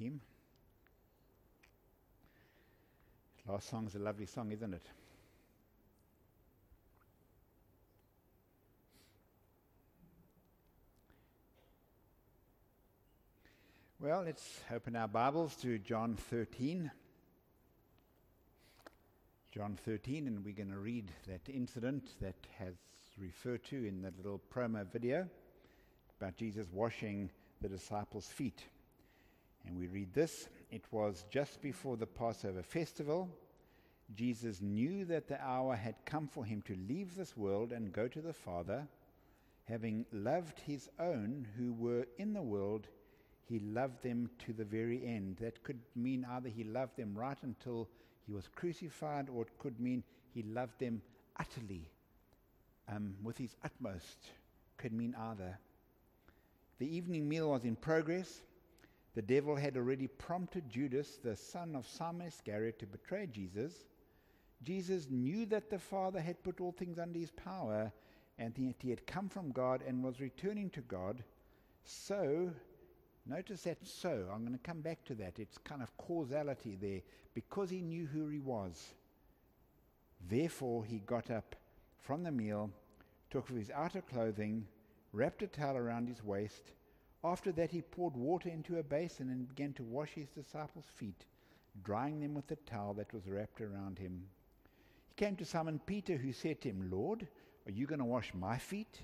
team. Last song's a lovely song, isn't it? Well, let's open our Bibles to John 13. John 13, and we're going to read that incident that has referred to in the little promo video about Jesus washing the disciples' feet. And we read this: "It was just before the Passover festival. Jesus knew that the hour had come for him to leave this world and go to the Father. Having loved his own who were in the world, he loved them to the very end." That could mean either he loved them right until he was crucified, or it could mean he loved them utterly, with his utmost. Could mean either. The evening meal was in progress. The devil had already prompted Judas, the son of Simon Iscariot, to betray Jesus. Jesus knew that the Father had put all things under his power, and that he had come from God and was returning to God. So, notice that "so." I'm going to come back to that. It's kind of causality there. Because he knew who he was, therefore he got up from the meal, took off his outer clothing, wrapped a towel around his waist. After that he poured water into a basin and began to wash his disciples' feet, drying them with the towel that was wrapped around him. He came to Simon Peter, who said to him, "Lord, are you going to wash my feet?"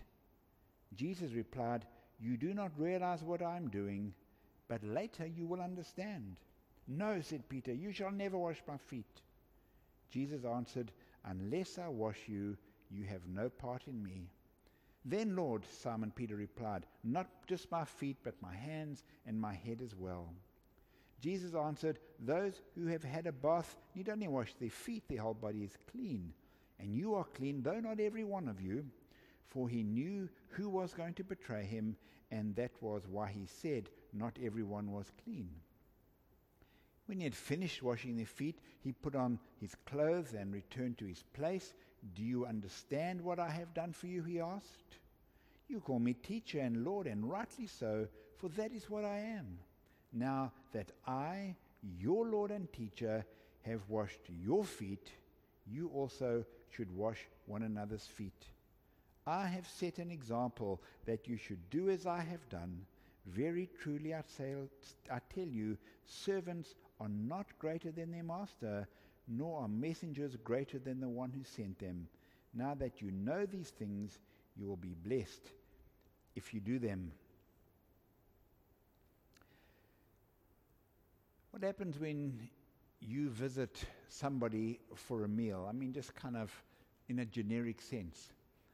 Jesus replied, "You do not realize what I am doing, but later you will understand." "No," said Peter, "you shall never wash my feet." Jesus answered, "Unless I wash you, you have no part in me." "Then, Lord," Simon Peter replied, "not just my feet, but my hands and my head as well." Jesus answered, "Those who have had a bath need only wash their feet, their whole body is clean. And you are clean, though not every one of you." For he knew who was going to betray him, and that was why he said, "Not everyone was clean." When he had finished washing their feet, he put on his clothes and returned to his place. "Do you understand what I have done for you?" he asked. "You call me teacher and Lord, and rightly so, for that is what I am. Now that I, your Lord and teacher, have washed your feet, you also should wash one another's feet. I have set an example that you should do as I have done. Very truly I tell you, servants are not greater than their master, nor are messengers greater than the one who sent them. Now that you know these things, you will be blessed if you do them." What happens when you visit somebody for a meal? I mean, just kind of in a generic sense.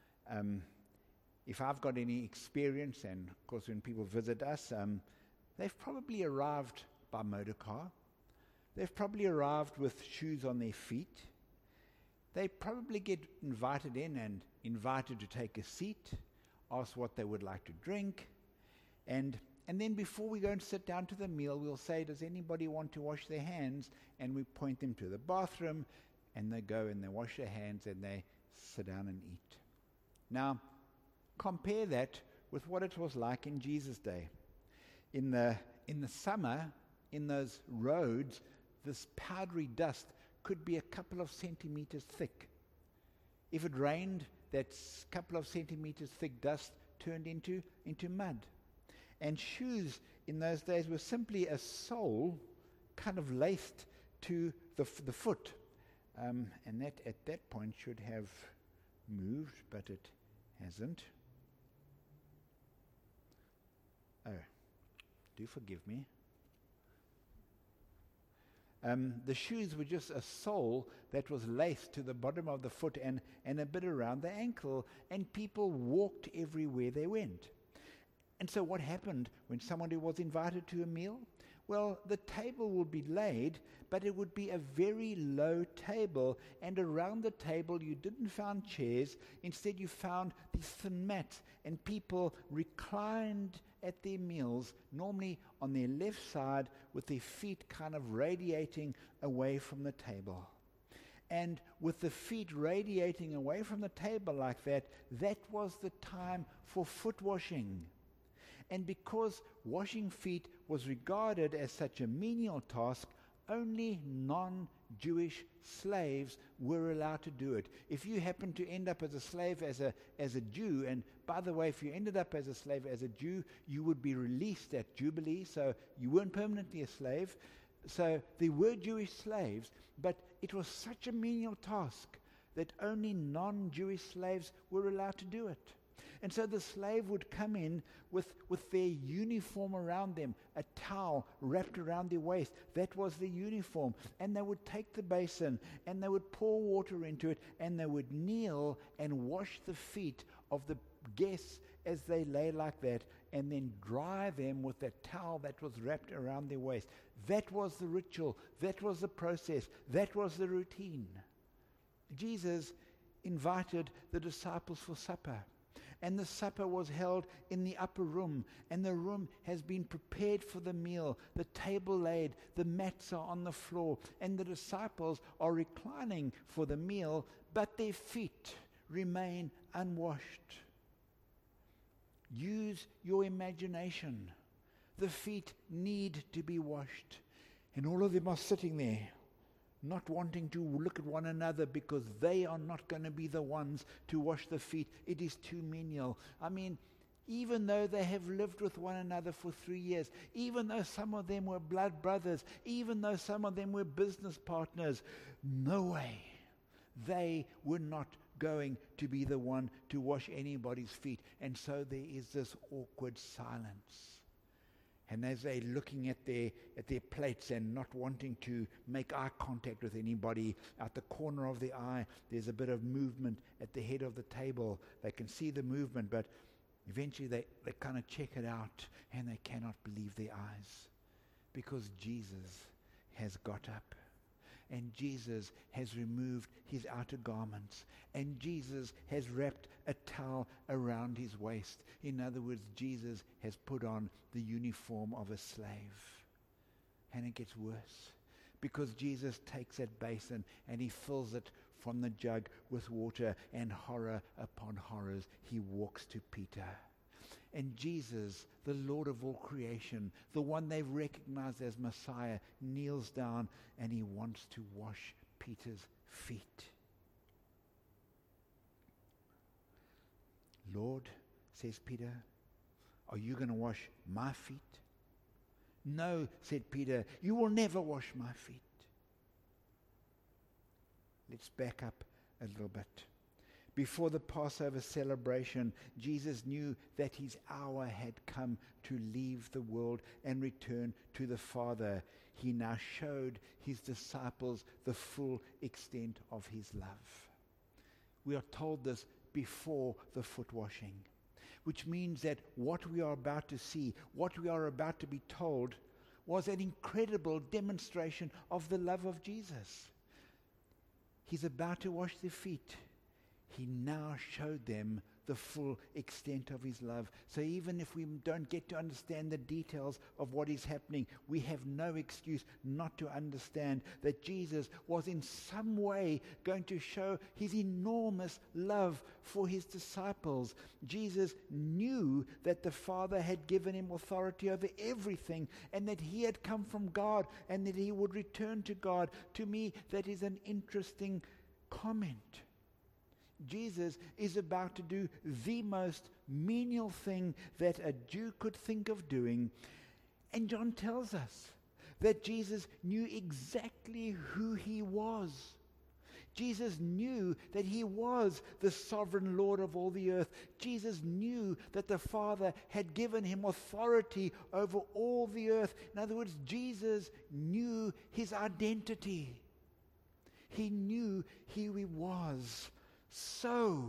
If I've got any experience, and of course when people visit us, they've probably arrived by motor car. They've probably arrived with shoes on their feet. They probably get invited in and invited to take a seat, ask what they would like to drink, and then before we go and sit down to the meal, we'll say, "Does anybody want to wash their hands?" And we point them to the bathroom, and they go and they wash their hands and they sit down and eat. Now, compare that with what it was like in Jesus' day. In the summer, in those roads, this powdery dust could be a couple of centimeters thick. If it rained, that couple of centimeters thick dust turned into mud. And shoes in those days were simply a sole kind of laced to the foot. And that at that point should have moved, but it hasn't. Oh, do forgive me. The shoes were just a sole that was laced to the bottom of the foot and a bit around the ankle, and people walked everywhere they went. And so what happened when somebody was invited to a meal? Well, the table would be laid, but it would be a very low table, and around the table you didn't find chairs. Instead you found these thin mats, and people reclined at their meals, normally on their left side with their feet kind of radiating away from the table. And with the feet radiating away from the table like that, that was the time for foot washing. And because washing feet was regarded as such a menial task, only non-Jewish slaves were allowed to do it. If you happen to end up as a slave as a Jew, and by the way, if you ended up as a slave as a Jew, you would be released at Jubilee, so you weren't permanently a slave. So there were Jewish slaves, but it was such a menial task that only non-Jewish slaves were allowed to do it. And so the slave would come in with their uniform around them, a towel wrapped around their waist. That was the uniform. And they would take the basin and they would pour water into it and they would kneel and wash the feet of the guests as they lay like that, and then dry them with that towel that was wrapped around their waist. That was the ritual. That was the process. That was the routine. Jesus invited the disciples for supper. And the supper was held in the upper room, and the room has been prepared for the meal, the table laid, the mats are on the floor, and the disciples are reclining for the meal, but their feet remain unwashed. Use your imagination. The feet need to be washed. And all of them are sitting there, not wanting to look at one another because they are not going to be the ones to wash the feet. It is too menial. I mean, even though they have lived with one another for 3 years, even though some of them were blood brothers, even though some of them were business partners, no way. They were not going to be the one to wash anybody's feet. And so there is this awkward silence. And as they're looking at their plates and not wanting to make eye contact with anybody, out the corner of the eye, there's a bit of movement at the head of the table. They can see the movement, but eventually they kind of check it out, and they cannot believe their eyes. Because Jesus has got up. And Jesus has removed his outer garments. And Jesus has wrapped a towel around his waist. In other words, Jesus has put on the uniform of a slave. And it gets worse. Because Jesus takes that basin and he fills it from the jug with water, and horror upon horrors, he walks to Peter. And Jesus, the Lord of all creation, the one they've recognized as Messiah, kneels down and he wants to wash Peter's feet. Lord, says Peter, are you going to wash my feet? No, said Peter, you will never wash my feet. Let's back up a little bit. Before the Passover celebration, Jesus knew that his hour had come to leave the world and return to the Father. He now showed his disciples the full extent of his love. We are told this before the foot washing, which means that what we are about to see, what we are about to be told, was an incredible demonstration of the love of Jesus. He's about to wash their feet. He now showed them the full extent of his love. So even if we don't get to understand the details of what is happening, we have no excuse not to understand that Jesus was in some way going to show his enormous love for his disciples. Jesus knew that the Father had given him authority over everything, and that he had come from God, and that he would return to God. To me, that is an interesting comment. Jesus is about to do the most menial thing that a Jew could think of doing. And John tells us that Jesus knew exactly who he was. Jesus knew that he was the sovereign Lord of all the earth. Jesus knew that the Father had given him authority over all the earth. In other words, Jesus knew his identity. He knew who he was. So,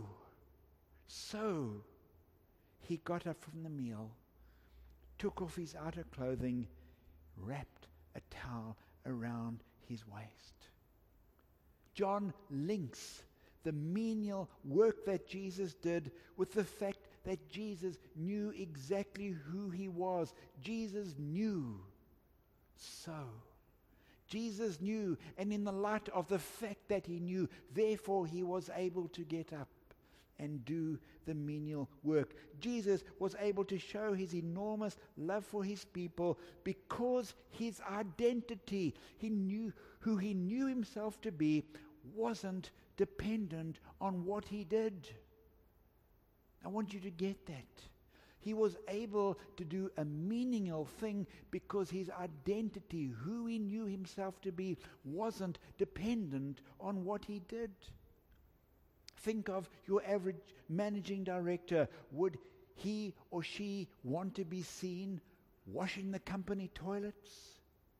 he got up from the meal, took off his outer clothing, wrapped a towel around his waist. John links the menial work that Jesus did with the fact that Jesus knew exactly who he was. Jesus knew. So, Jesus knew, and in the light of the fact that he knew, therefore he was able to get up and do the menial work. Jesus was able to show his enormous love for his people because his identity, who he knew himself to be, wasn't dependent on what he did. I want you to get that. He was able to do a menial thing because his identity, who he knew himself to be, wasn't dependent on what he did. Think of your average managing director. Would he or she want to be seen washing the company toilets?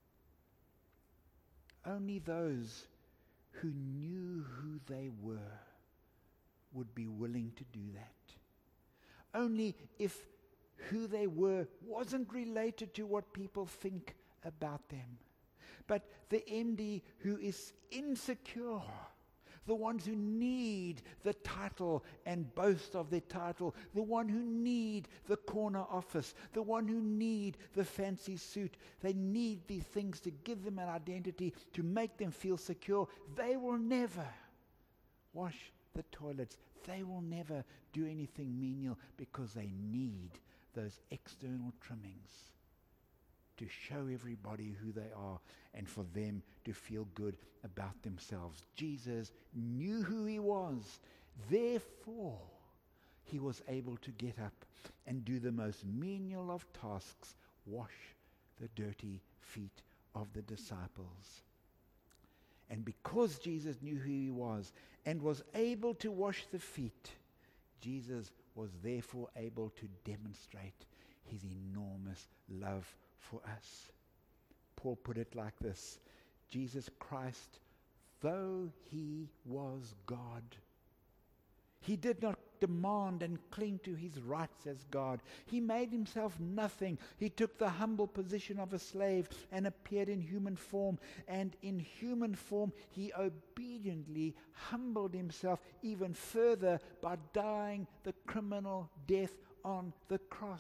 Only those who knew who they were would be willing to do that. Only if who they were wasn't related to what people think about them. But the MD who is insecure, the ones who need the title and boast of their title, the one who need the corner office, the one who need the fancy suit, they need these things to give them an identity, to make them feel secure. They will never wash the toilets. They will never do anything menial because they need those external trimmings to show everybody who they are and for them to feel good about themselves. Jesus knew who he was. Therefore, he was able to get up and do the most menial of tasks, wash the dirty feet of the disciples. And because Jesus knew who he was and was able to wash the feet, Jesus was therefore able to demonstrate his enormous love for us. Paul put it like this: Jesus Christ, though he was God, he did not demand and cling to his rights as God. He made himself nothing. He took the humble position of a slave and appeared in human form. And in human form, he obediently humbled himself even further by dying the criminal death on the cross.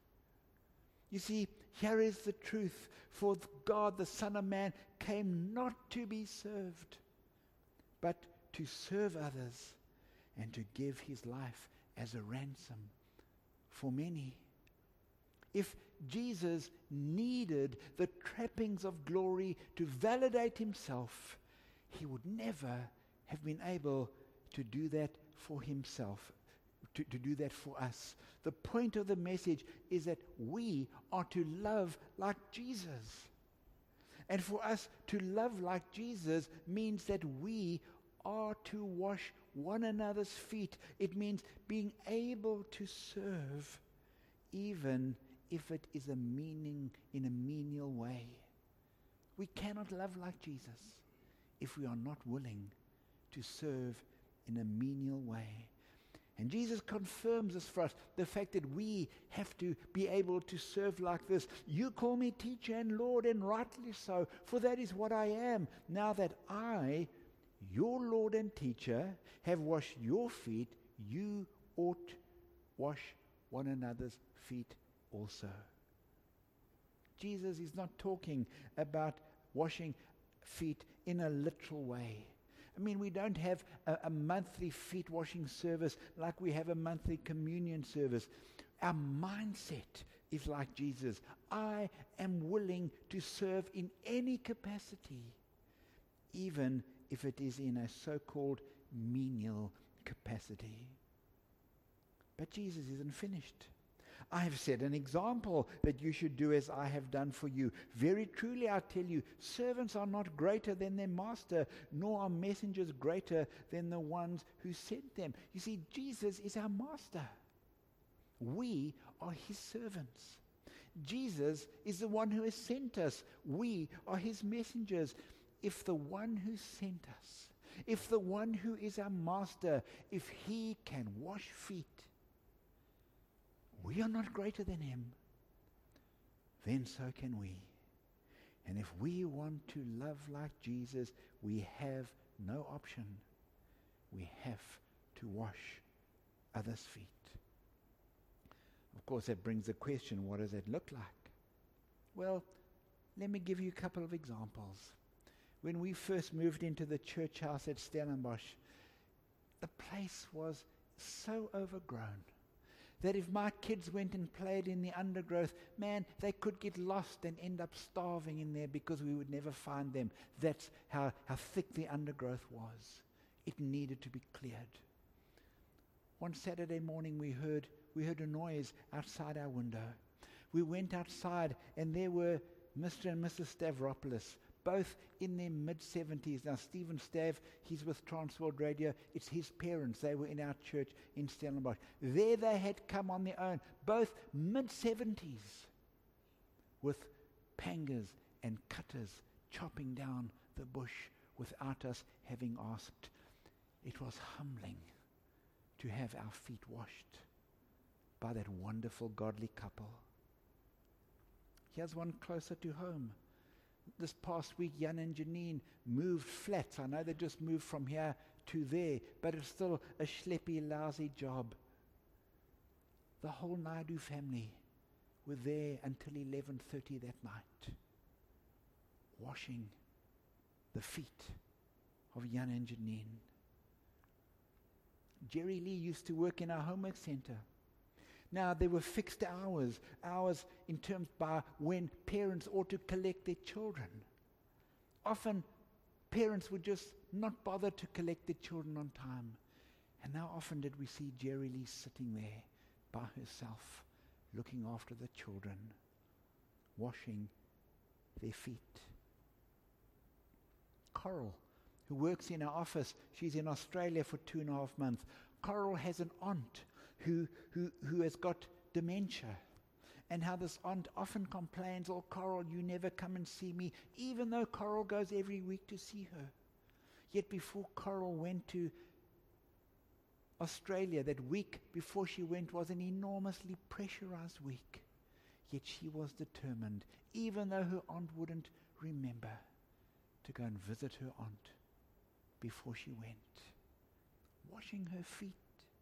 You see, here is the truth. For God, the Son of Man, came not to be served, but to serve others and to give his life as a ransom for many. If Jesus needed the trappings of glory to validate himself, he would never have been able to do that for himself, to do that for us. The point of the message is that we are to love like Jesus. And for us to love like Jesus means that we are to wash one another's feet. It means being able to serve even if it is in a menial way. We cannot love like Jesus if we are not willing to serve in a menial way. And Jesus confirms this for us, the fact that we have to be able to serve like this. You call me teacher and Lord, and rightly so, for that is what I am. Now that I, your Lord and teacher, have washed your feet, you ought wash one another's feet also. Jesus is not talking about washing feet in a literal way. I mean, we don't have a monthly feet washing service like we have a monthly communion service. Our mindset is like Jesus. I am willing to serve in any capacity, even if it is in a so-called menial capacity. But Jesus isn't finished. I have set an example that you should do as I have done for you. Very truly I tell you, servants are not greater than their master, nor are messengers greater than the ones who sent them. You see, Jesus is our master. We are his servants. Jesus is the one who has sent us. We are his messengers. If the one who sent us, if the one who is our master, if he can wash feet, we are not greater than him, then so can we. And if we want to love like Jesus, we have no option. We have to wash others' feet. Of course, that brings the question, what does that look like? Well, let me give you a couple of examples. When we first moved into the church house at Stellenbosch, the place was so overgrown that if my kids went and played in the undergrowth, man, they could get lost and end up starving in there because we would never find them. That's how thick the undergrowth was. It needed to be cleared. One Saturday morning we heard a noise outside our window. We went outside and there were Mr. and Mrs. Stavropoulos, both in their mid-70s. Now, Stephen Stav, he's with Transworld Radio. It's his parents. They were in our church in Stellenbosch. There they had come on their own, both mid-70s, with pangas and cutters chopping down the bush without us having asked. It was humbling to have our feet washed by that wonderful godly couple. Here's one closer to home. This past week, Jan and Janine moved flats. I know they just moved from here to there, but it's still a schleppy, lousy job. The whole Naidu family were there until 11:30 that night, washing the feet of Jan and Janine. Jerry Lee used to work in our homework center. Now, there were fixed hours in terms by when parents ought to collect their children. Often, parents would just not bother to collect their children on time. And how often did we see Jerry Lee sitting there by herself, looking after the children, washing their feet. Coral, who works in our office, she's in Australia for 2.5 months. Coral has an aunt who has got dementia, and how this aunt often complains, "Oh, Coral, you never come and see me," even though Coral goes every week to see her. Yet before Coral went to Australia, that week before she went was an enormously pressurized week. Yet she was determined, even though her aunt wouldn't remember, to go and visit her aunt before she went, washing her feet.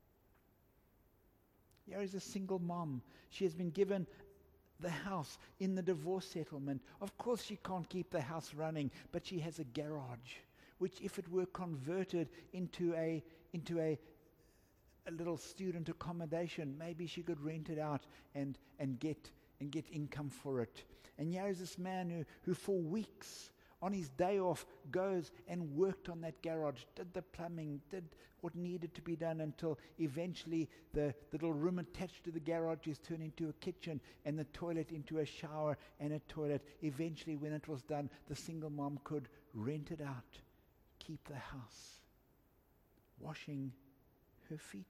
Here is a single mom. She has been given the house in the divorce settlement. Of course she can't keep the house running, but she has a garage, which if it were converted into a little student accommodation, maybe she could rent it out and get income for it. And here is this man who for weeks on his day off goes and worked on that garage, did the plumbing, did what needed to be done, until eventually the little room attached to the garage is turned into a kitchen, and the toilet into a shower and a toilet. Eventually, when it was done, the single mom could rent it out, keep the house, washing her feet.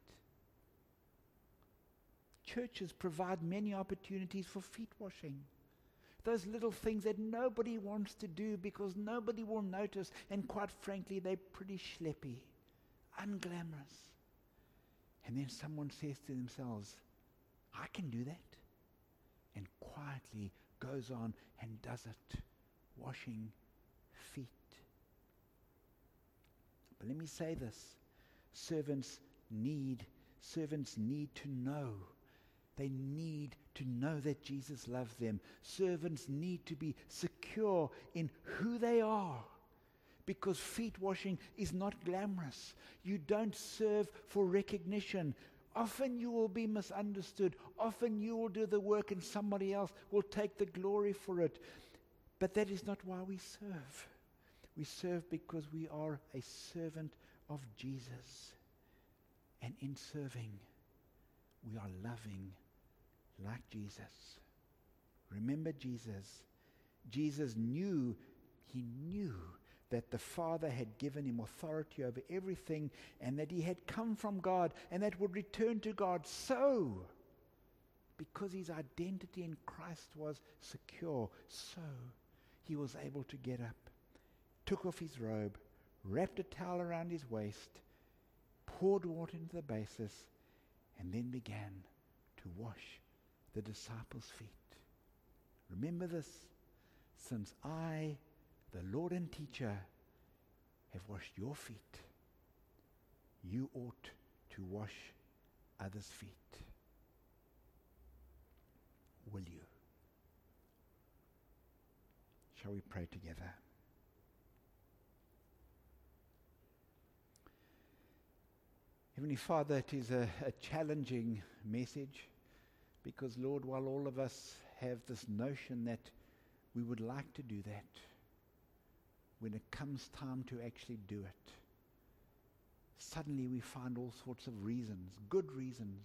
Churches provide many opportunities for feet washing. Those little things that nobody wants to do because nobody will notice, and quite frankly, they're pretty schleppy, unglamorous. And then someone says to themselves, "I can do that," and quietly goes on and does it, washing feet. But let me say this, servants need to know. They need to know that Jesus loves them. Servants need to be secure in who they are, because feet washing is not glamorous. You don't serve for recognition. Often you will be misunderstood. Often you will do the work and somebody else will take the glory for it. But that is not why we serve. We serve because we are a servant of Jesus. And in serving, we are loving like Jesus. Remember Jesus. Jesus knew that the Father had given him authority over everything, and that he had come from God and that would return to God. So, because his identity in Christ was secure, so he was able to get up, took off his robe, wrapped a towel around his waist, poured water into the basis, and then began to wash the disciples' feet. Remember this, since I, the Lord and teacher, have washed your feet, you ought to wash others' feet. Will you? Shall we pray together? Heavenly Father, it is a challenging message because, Lord, while all of us have this notion that we would like to do that, when it comes time to actually do it, suddenly we find all sorts of reasons, good reasons,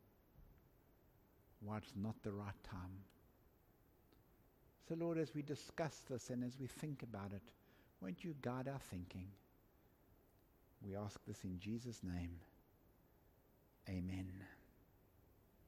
why it's not the right time. So, Lord, as we discuss this and as we think about it, won't you guide our thinking? We ask this in Jesus' name. Amen.